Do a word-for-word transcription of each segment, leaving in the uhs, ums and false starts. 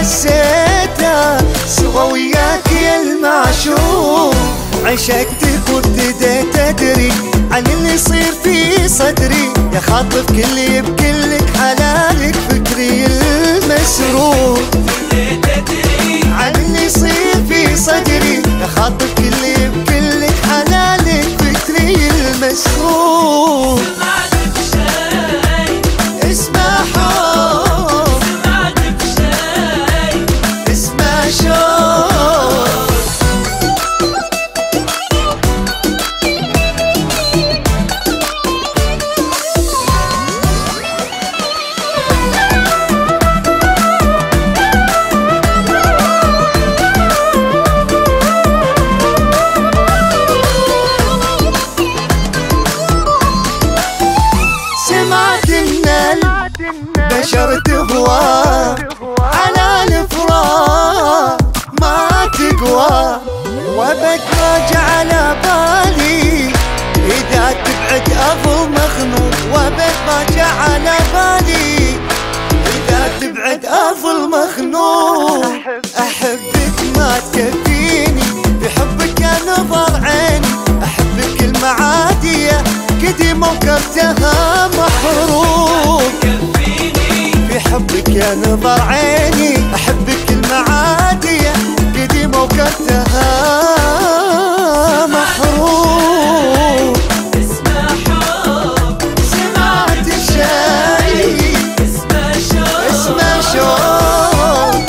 حسيته سوا وياك يا المعشوق. عشقتك وابتديت ادري عن اللي يصير في صدري، يا خاطف كلي بكلك حلالك فكري المسروق. عن اللي يصير في صدري، يا خاطف كلي بكلك حلالك فكري المسروق. اسمع حب، اسمع شوق. بشر تهوى على الفراق ما تقوى، وابد ما جعل بالي إذا تبعد أظل مخنوق. وابد ما جعل بالي إذا تبعد أظل مخنوق. أحبك ما تكفيني بحبك يا نظر عيني، أحبك المعادية قديمة وكرتها محروق. بحبك يا نظر عيني، أحبك المعادية قديمة وكرتها محروق. اسمع حب، سمعت الشاي، اسمع شوق، اسمع شوق.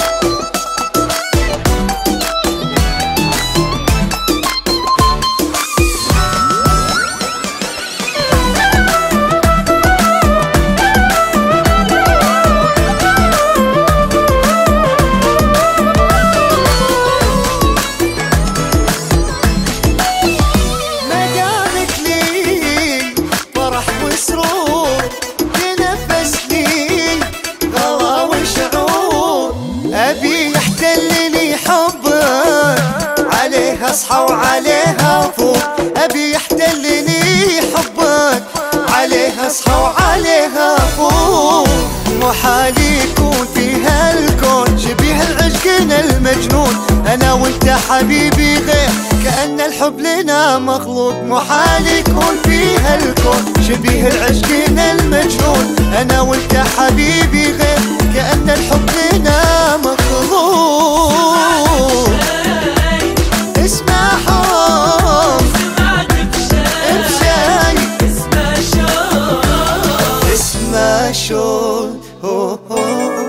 أبي يحتلني حبك عليها أصحى وعليها فوق. أبي يحتلني حبك عليها أصحى وعليها فوق. محال يكون في هالكون شبيه العشقنا المجنون. أنا وأنت حبيبي غير كأن الحب لنا مخلوق. محال يكون في هالكون شبيه العشقنا المجنون. أنا وأنت حبيبي غير كأن الحب لنا مخلوق. اسمع حب، بشاي، اسمع شوق، اسمع شوق.